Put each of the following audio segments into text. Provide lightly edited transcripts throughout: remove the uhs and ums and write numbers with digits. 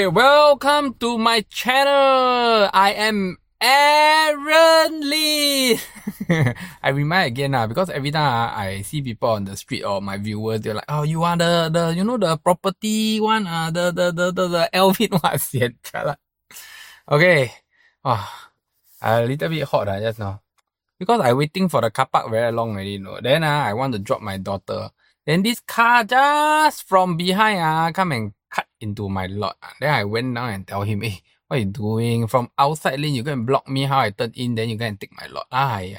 Okay, welcome to my channel. I am Aaron Lee. I remind again because every time I see people on the street or my viewers, they're like, "Oh, you are the property one, the Alvin one." Okay, a little bit hot just now because I waiting for the car park very long already. Then I want to drop my daughter. Then this car just from behind come and cut into my lot. Then I went down and tell him, "Hey, what you doing? From outside lane, you go and block me how I turn in, then you go and take my lot."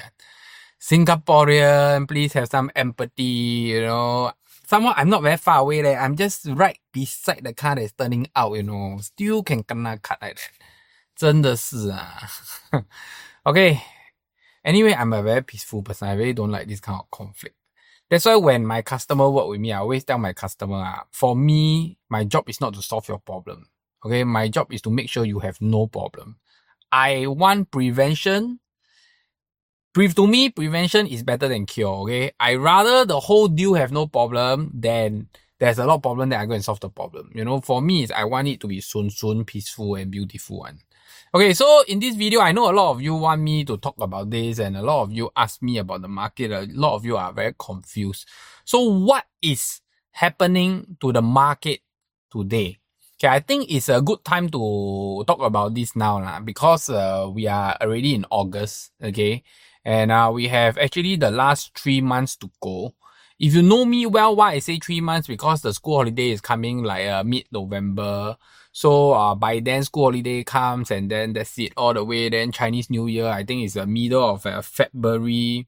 Singaporean, please have some empathy, Somehow I'm not very far away there. I'm just right beside the car that's turning out, Still can kena cut like that. 真的是Okay. Anyway, I'm a very peaceful person. I really don't like this kind of conflict. That's why when my customer work with me, I always tell my customer, for me, my job is not to solve your problem. Okay, my job is to make sure you have no problem. I want prevention. To me, prevention is better than cure, okay? I rather the whole deal have no problem than there's a lot of problem that I go and solve the problem. For me, I want it to be soon, peaceful and beautiful one. Okay, so in this video, I know a lot of you want me to talk about this and a lot of you ask me about the market. A lot of you are very confused. So what is happening to the market today? Okay, I think it's a good time to talk about this now because we are already in August, okay? And we have actually the last 3 months to go. If you know me well, why I say 3 months? Because the school holiday is coming like mid-November. So by then school holiday comes and then that's it all the way. Then Chinese New Year, I think it's the middle of February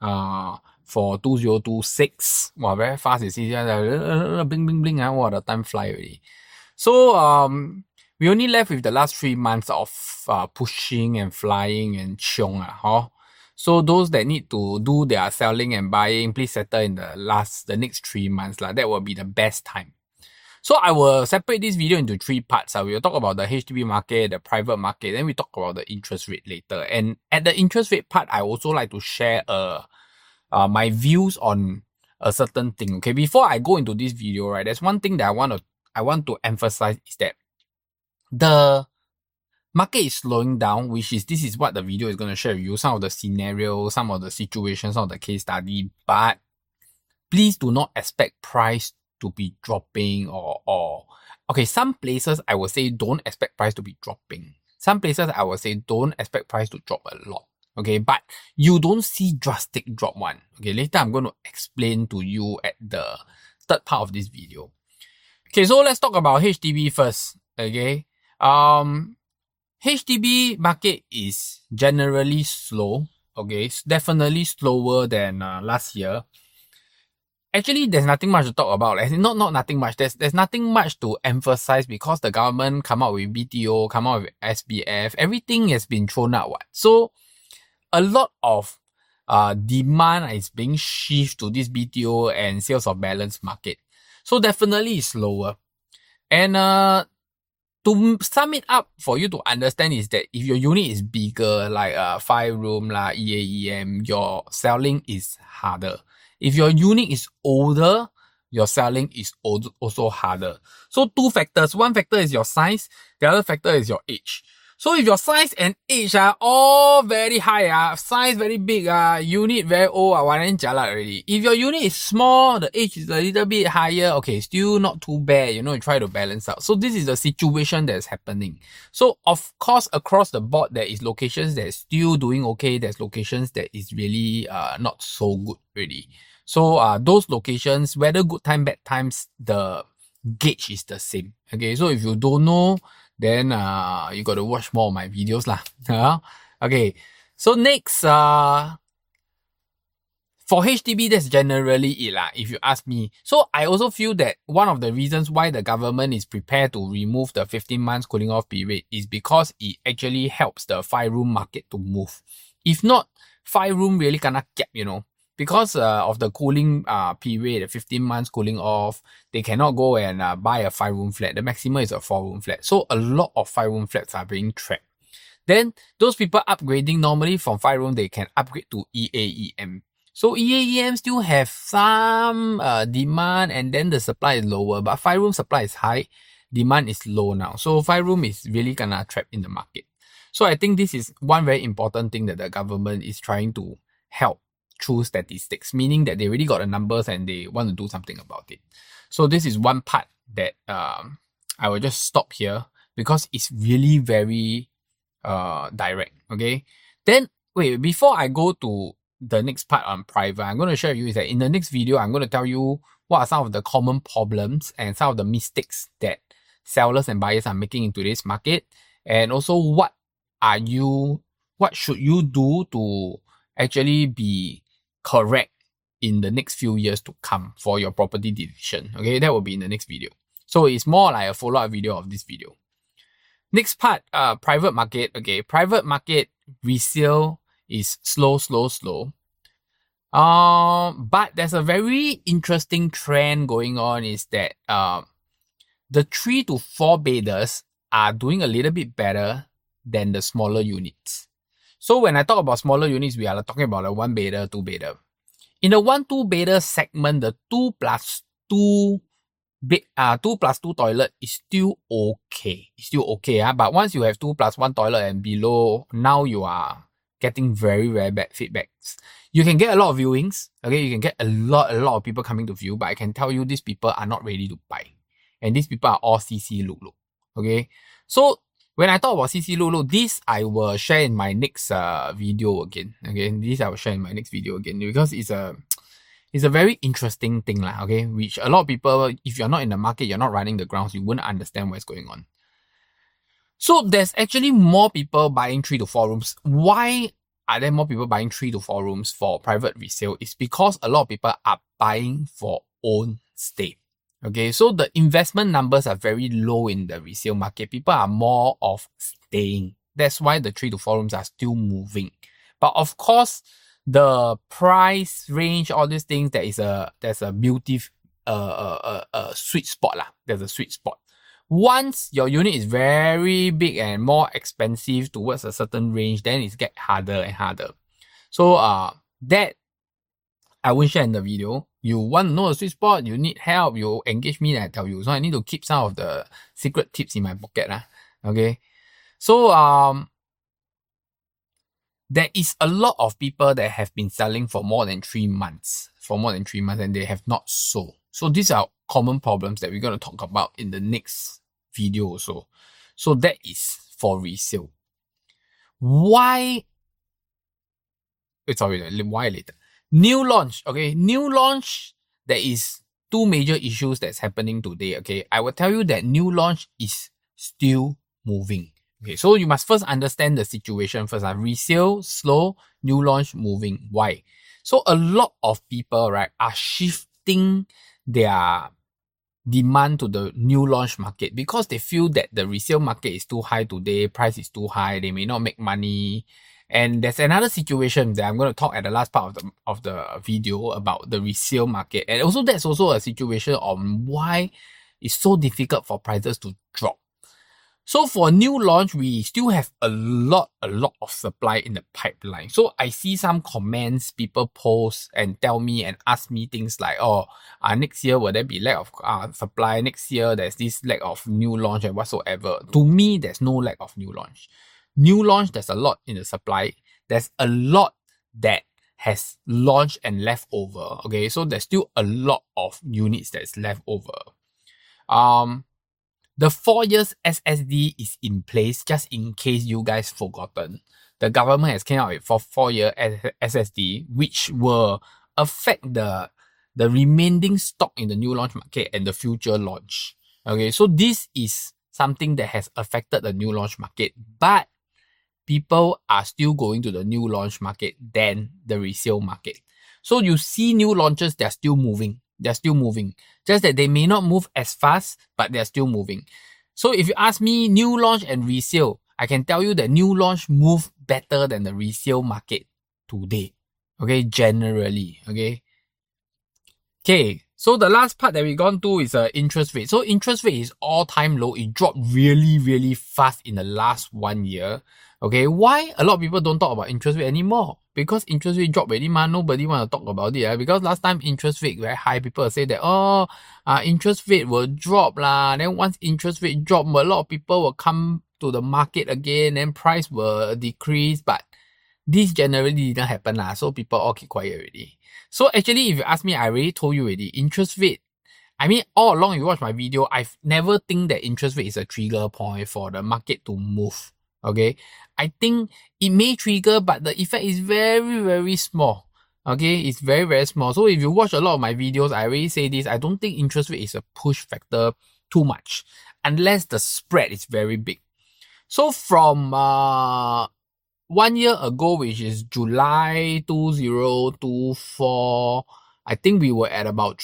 for 2026. Wow, very fast you see. Bling bling bling. Wow, the time fly already. So we only left with the last 3 months of pushing and flying and chiong. So those that need to do their selling and buying, please settle in the next 3 months. That will be the best time. So I will separate this video into 3 parts. We will talk about the HDB market, the private market, then we talk about the interest rate later. And at the interest rate part, I also like to share my views on a certain thing. Okay, before I go into this video, right, there's one thing that I want to emphasize is that the market is slowing down, this is what the video is going to share with you, some of the scenarios, some of the situations, some of the case study, but please do not expect price to be dropping okay, some places I will say don't expect price to be dropping. Some places I will say don't expect price to drop a lot. Okay, but you don't see drastic drop one. Okay, later I'm going to explain to you at the third part of this video. Okay, so let's talk about HDB first. Okay, HDB market is generally slow. Okay, it's definitely slower than last year. Actually, there's nothing much to talk about. Not nothing much. There's nothing much to emphasize because the government come out with BTO, come out with SBF. Everything has been thrown out. So a lot of demand is being shifted to this BTO and sales of balance market. So definitely it's slower. And to sum it up for you to understand is that if your unit is bigger, like 5-room, EAEM, your selling is harder. If your unit is older, your selling is also harder. So 2 factors. One factor is your size. The other factor is your age. So if your size and age are all very high, size very big, unit very old, then jialat already. If your unit is small, the age is a little bit higher, okay, still not too bad, you try to balance out. So this is the situation that's happening. So of course, across the board, there is locations that is still doing okay. There's locations that is really not so good really. So those locations, whether good time, bad times, the gauge is the same. Okay, so if you don't know, then you got to watch more of my videos lah. Okay, so next, for HDB, that's generally it lah, if you ask me. So I also feel that one of the reasons why the government is prepared to remove the 15 months cooling off period is because it actually helps the 5-room market to move. If not, 5-room really kena cap, because of the cooling period, the 15 months cooling off, they cannot go and buy a 5-room flat. The maximum is a 4-room flat. So a lot of 5-room flats are being trapped. Then those people upgrading normally from 5-room, they can upgrade to EAEM. So EAEM still have some demand and then the supply is lower, but 5-room supply is high. demand is low now. So 5-room is really gonna trap in the market. So I think this is one very important thing that the government is trying to help through statistics, meaning that they already got the numbers and they want to do something about it. So this is one part that I will just stop here because it's really very direct. Okay. Then wait, before I go to the next part on private, I'm going to share with you is that in the next video, I'm going to tell you what are some of the common problems and some of the mistakes that sellers and buyers are making in today's market, and also what should you do to actually be correct in the next few years to come for your property decision. Okay, that will be in the next video. So it's more like a follow-up video of this video. Next part, private market. Okay, private market resale is slow. But there's a very interesting trend going on is that the 3 to 4 beders are doing a little bit better than the smaller units. So when I talk about smaller units, we are talking about a 1 bedder, 2 bedder. In the 1-2 bedder segment, the 2 plus 2 toilet is still okay. It's still okay. But once you have 2 plus 1 toilet and below, now you are getting very, very bad feedbacks. You can get a lot of viewings. Okay, you can get a lot of people coming to view, but I can tell you these people are not ready to buy. And these people are all CC look. Okay, so when I talk about CC look, this I will share in my next video again. Okay, this I will share in my next video again because it's a very interesting thing lah. Okay, which a lot of people, if you're not in the market, you're not running the grounds, you wouldn't understand what's going on. So there's actually more people buying 3 to 4 rooms. Why are there more people buying 3 to 4 rooms for private resale? It's because a lot of people are buying for own stay. Okay, so the investment numbers are very low in the resale market. People are more of staying. That's why the 3 to 4 rooms are still moving. But of course, the price range, all these things, there's a beauty, sweet spot lah. There's a sweet spot. Once your unit is very big and more expensive towards a certain range, then it gets harder and harder. So that I won't share in the video. You want to know a sweet spot, you need help, you engage me and I tell you. So I need to keep some of the secret tips in my pocket. Okay. So there is a lot of people that have been selling for more than 3 months. And they have not sold. So these are common problems that we're going to talk about in the next video also. So that is for resale. Why later? New launch. Okay, new launch, there is 2 major issues that's happening today. Okay, I will tell you that new launch is still moving. Okay, so you must first understand the situation first. Resale, slow, new launch, moving. Why? So a lot of people, right, are shifting their demand to the new launch market because they feel that the resale market is too high today, price is too high, they may not make money. And there's another situation that I'm going to talk at the last part of the video about the resale market. And also that's also a situation on why it's so difficult for prices to drop. So for new launch, we still have a lot of supply in the pipeline. So I see some comments people post and tell me and ask me things like, next year will there be lack of supply? Next year there's this lack of new launch and whatsoever. To me, there's no lack of new launch. New launch, there's a lot in the supply. There's a lot that has launched and left over. Okay, so there's still a lot of units that's left over. The 4 years SSD is in place just in case you guys forgotten. The government has came out with 4-year SSD, which will affect the remaining stock in the new launch market and the future launch. Okay, so this is something that has affected the new launch market, but people are still going to the new launch market than the resale market. So you see new launches, they're still moving. Just that they may not move as fast, but they're still moving. So if you ask me new launch and resale, I can tell you that new launch move better than the resale market today. Okay, generally. Okay. So the last part that we gone to is interest rate. So interest rate is all-time low. It dropped really, really fast in the last 1 year. Okay, why a lot of people don't talk about interest rate anymore? Because interest rate dropped already, man. Nobody want to talk about it. Because last time interest rate very high, people say that, interest rate will drop lah. Then once interest rate drop, a lot of people will come to the market again, then price will decrease. But this generally didn't happen lah. So people all keep quiet already. So actually, if you ask me, I already told you already, interest rate, I mean, all along you watch my video, I've never think that interest rate is a trigger point for the market to move. Okay. I think it may trigger, but the effect is very, very small. Okay. It's very, very small. So if you watch a lot of my videos, I already say this, I don't think interest rate is a push factor too much unless the spread is very big. So from, 1 year ago, which is July 2024, I think we were at about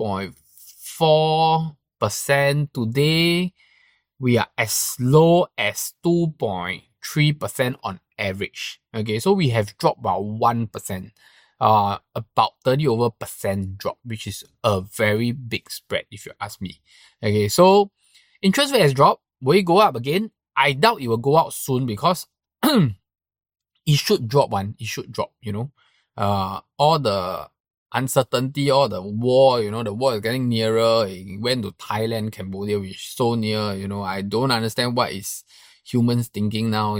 3.4%. Today, we are as low as 2.3% on average. Okay, so we have dropped about 1%, about 30% drop, which is a very big spread if you ask me. Okay, so interest rate has dropped. Will it go up again? I doubt it will go out soon because it should drop it should drop, all the uncertainty, all the war, the war is getting nearer. It went to Thailand, Cambodia, which is so near, I don't understand what is humans thinking now,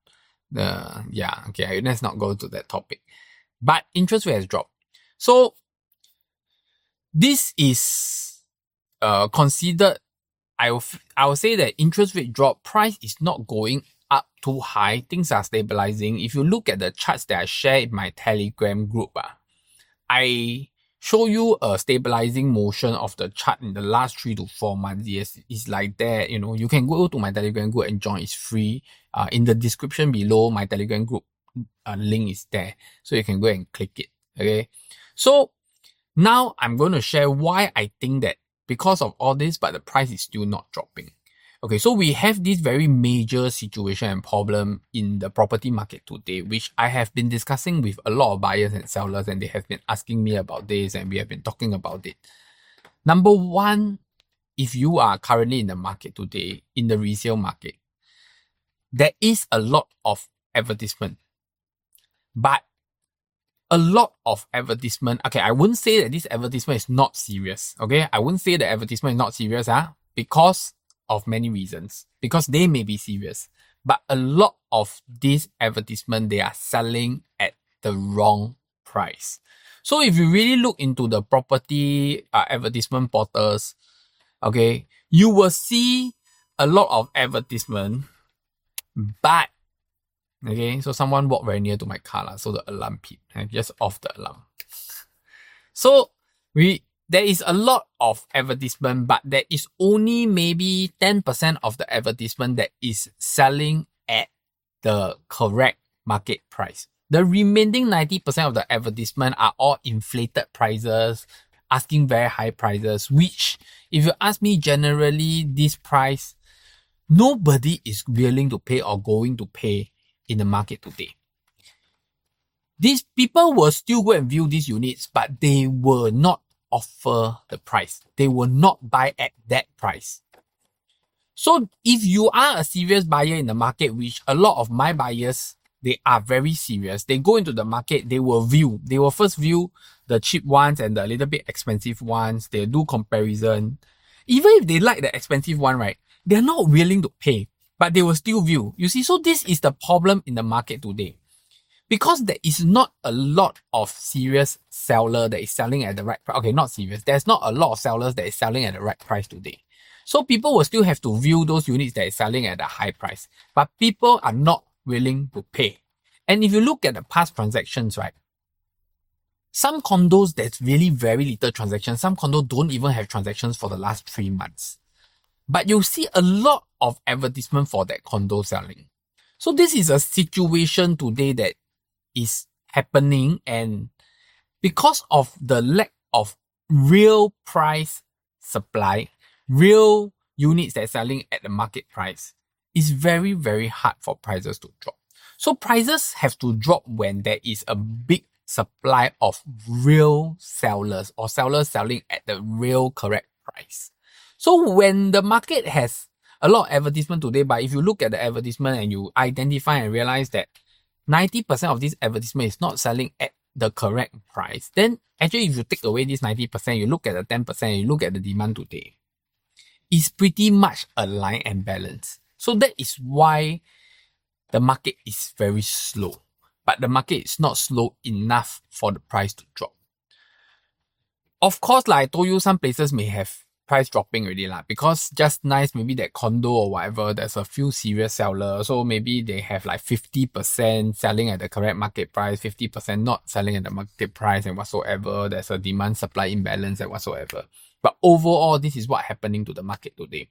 okay, let's not go to that topic. But interest rate has dropped. So this is considered, I will say that interest rate drop, price is not going up too high. Things are stabilizing. If you look at the charts that I share in my Telegram group, I show you a stabilizing motion of the chart in the last 3 to 4 months. Yes, it's like that. You can go to my Telegram group and join. It's free. In the description below, my Telegram group link is there, so you can go and click it. Okay. So now I'm going to share why I think that because of all this, but the price is still not dropping. Okay, so we have this very major situation and problem in the property market today, which I have been discussing with a lot of buyers and sellers, and they have been asking me about this, and we have been talking about it. Number one, if you are currently in the market today, in the resale market, there is a lot of advertisement. But a lot of advertisement, okay, I wouldn't say that this advertisement is not serious, okay? I wouldn't say the advertisement is not serious, because of many reasons, because they may be serious, but a lot of these advertisement, they are selling at the wrong price. So if you really look into the property advertisement portals, okay, you will see a lot of advertisement, but okay, so someone walked very near to my car, so the alarm beep, and just off the alarm. So there is a lot of advertisement, but there is only maybe 10% of the advertisement that is selling at the correct market price. The remaining 90% of the advertisement are all inflated prices, asking very high prices, which, if you ask me, generally, this price, nobody is willing to pay or going to pay in the market today. These people will still go and view these units, but they will not offer the price. They will not buy at that price. So if you are a serious buyer in the market, which a lot of my buyers, they are very serious. They go into the market, they will first view the cheap ones and the little bit expensive ones. They do comparison. Even if they like the expensive one, right, they're not willing to pay, but they will still view. You see, so this is the problem in the market today. Because there is not a lot of serious seller that is selling at the right price. Okay, not serious. There's not a lot of sellers that is selling at the right price today. So people will still have to view those units that is selling at a high price. But people are not willing to pay. And if you look at the past transactions, right, some condos, there's really very little transactions. Some condos don't even have transactions for the last 3 months. But you see a lot of advertisement for that condo selling. So this is a situation today that is happening, and because of the lack of real price supply, real units that are selling at the market price, it's very, very hard for prices to drop. So prices have to drop when there is a big supply of real sellers or sellers selling at the real correct price. So when the market has a lot of advertisement today, but if you look at the advertisement and you identify and realize that 90% of this advertisement is not selling at the correct price, then actually if you take away this 90%, you look at the 10%, you look at the demand today, it's pretty much aligned and balanced. So that is why the market is very slow. But the market is not slow enough for the price to drop. Of course, like I told you, some places may have price dropping already because just nice, maybe that condo or whatever, there's a few serious sellers. So maybe they have like 50% selling at the correct market price, 50% not selling at the market price and whatsoever. There's a demand supply imbalance and whatsoever. But overall, this is what's happening to the market today.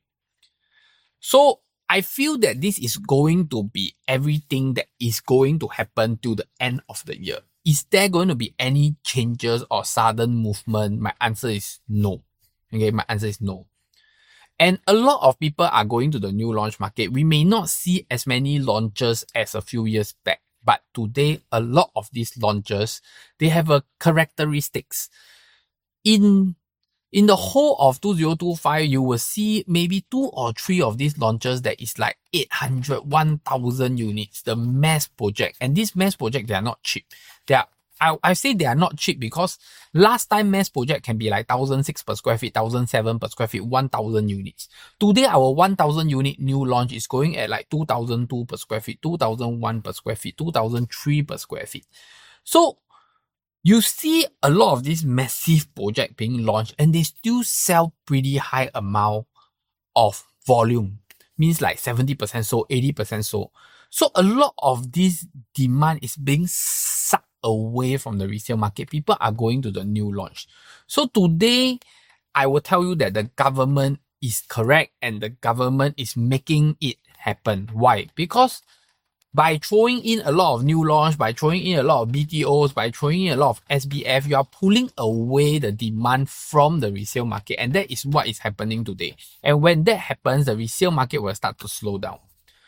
So I feel that this is going to be everything that is going to happen till the end of the year. Is there going to be any changes or sudden movement? My answer is no. Okay, my answer is no. And a lot of people are going to the new launch market. We may not see as many launches as a few years back, but today a lot of these launches, they have a characteristics. In the whole of 2025, you will see maybe 2 or 3 of these launches that is like 800, 1,000 units, the mass project. And these mass projects, they are not cheap. I say they are not cheap because last time mass project can be like 1,006 per square feet, 1,007 per square feet, 1,000 units. Today, our 1,000 unit new launch is going at like 2,002 per square feet, 2,001 per square feet, 2,003 per square feet. So, you see a lot of these massive projects being launched and they still sell pretty high amount of volume. Means like 70% sold, 80% sold. So a lot of this demand is being sucked away from the resale market. People are going to the new launch. So today, I will tell you that the government is correct and the government is making it happen. Why? Because by throwing in a lot of new launch, by throwing in a lot of BTOs, by throwing in a lot of SBF, you are pulling away the demand from the resale market. And that is what is happening today. And when that happens, the resale market will start to slow down.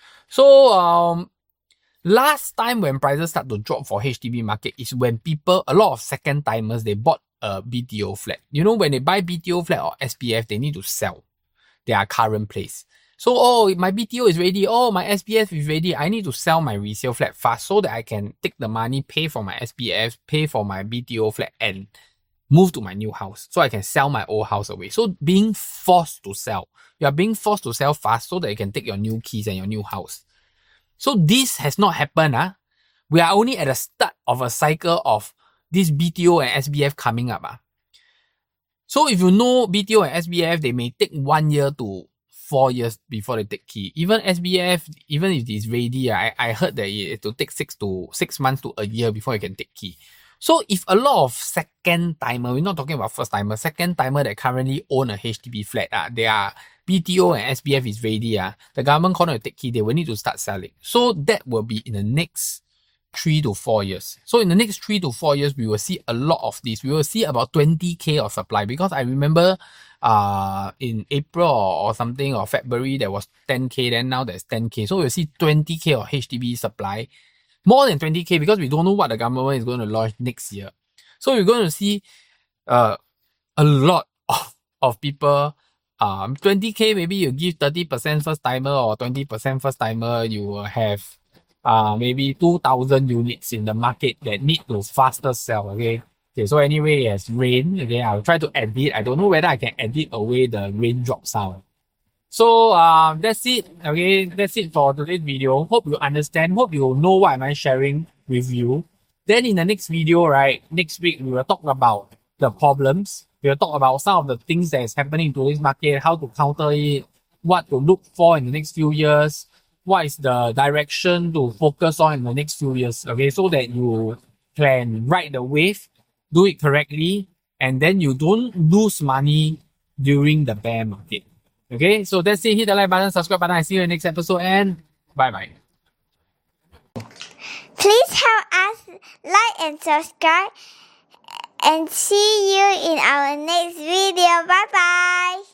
So, last time when prices start to drop for HDB market is when a lot of second timers, they bought a BTO flat. You know, when they buy BTO flat or SBF, they need to sell their current place. So, oh, my BTO is ready. Oh, my SBF is ready. I need to sell my resale flat fast so that I can take the money, pay for my SBF, pay for my BTO flat and move to my new house. So I can sell my old house away. So being forced to sell. You are being forced to sell fast so that you can take your new keys and your new house. So this has not happened. We are only at the start of a cycle of this BTO and SBF coming up. So if you know BTO and SBF, they may take 1 year to 4 years before they take key. Even SBF, even if it's ready, I heard that it will take 6 months to a year before you can take key. So if a lot of second timer, we're not talking about first timer, second timer that currently own a HDB flat, they are BTO and SBF is ready, the government corner to take key, they will need to start selling. So that will be in the next 3 to 4 years. So in the next 3 to 4 years, we will see a lot of this. We will see about 20k of supply because I remember in April or something or February there was 10k, then now there's 10k. So we'll see 20k of HDB supply, more than 20k because we don't know what the government is going to launch next year. So we're going to see a lot of people. 20k, maybe you give 30% first timer or 20% first timer, you will have maybe 2,000 units in the market that need to faster sell. Okay, so anyway, it has rain. Okay, I'll try to edit. I don't know whether I can edit away the raindrop sound. So that's it. Okay, that's it for today's video. Hope you understand. Hope you know what am I sharing with you. Then in the next video, right, next week we will talk about the problems. We will talk about some of the things that is happening in today's market, how to counter it, what to look for in the next few years, what is the direction to focus on in the next few years. Okay, so that you can ride the wave, do it correctly, and then you don't lose money during the bear market. Okay, so that's it. Hit the like button, subscribe button. I see you in the next episode, and bye-bye. Please help us like and subscribe, and see you in our next video. Bye-bye.